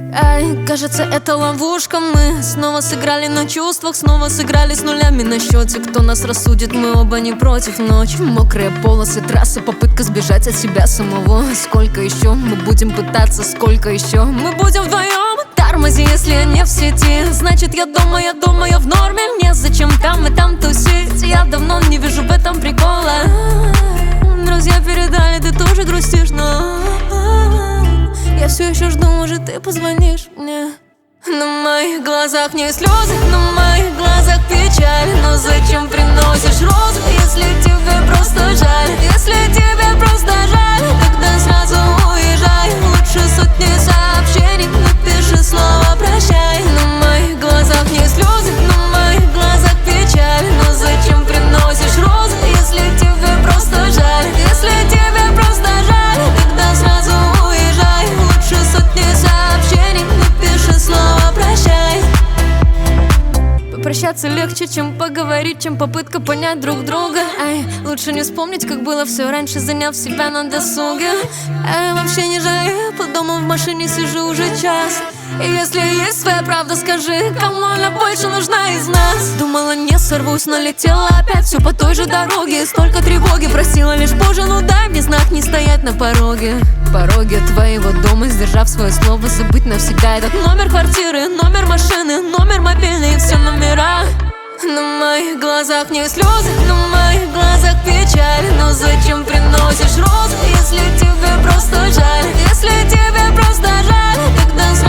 Ай, кажется, это ловушка. Мы снова сыграли на чувствах, снова сыграли с нулями на счете. Кто нас рассудит, мы оба не против. Ночь, мокрые полосы трассы, попытка сбежать от себя самого. Сколько еще мы будем пытаться, сколько еще мы будем вдвоем? Тормози, если я не в сети, значит я дома, я в норме. Незачем там и там тусить, я давно не вижу в этом прикола. Друзья передали, ты тоже грустишь, но я все еще жду, может ты позвонишь мне. На моих глазах не слезы, на моих глазах печаль. Но зачем приносишь розу, если тебе просто жаль? Если тебе просто жаль, тогда сразу уезжай. Лучше сотни сообщений, напиши слово прощай. На моих глазах не слезы, на моих глазах печаль. Но зачем приносишь розу, если тебе просто жаль? Если тебе просто жаль, тогда сразу уезжай. Лучше сотни сообщений, напиши слово прощай. Попрощаться легче, чем поговорить, чем попытка понять друг друга. Ай, лучше не вспомнить, как было все раньше, заняв себя на досуге. Ай, вообще не жалею, по дому в машине сижу уже час. И если есть своя правда, скажи, кому она больше нужна из нас? Думала, не сорвусь, но летела опять все по той же дороге. Столько тревоги, просила лишь позже, ну дай мне знак не стоять на пороге. Пороге твоего дома, сдержав свое слово, забыть навсегда этот номер квартиры, номер машины, номер мобильный и все номера. На моих глазах не слезы, на моих глазах печаль. Но зачем приносишь розу, если тебе просто жаль? Если тебе просто жаль, тогда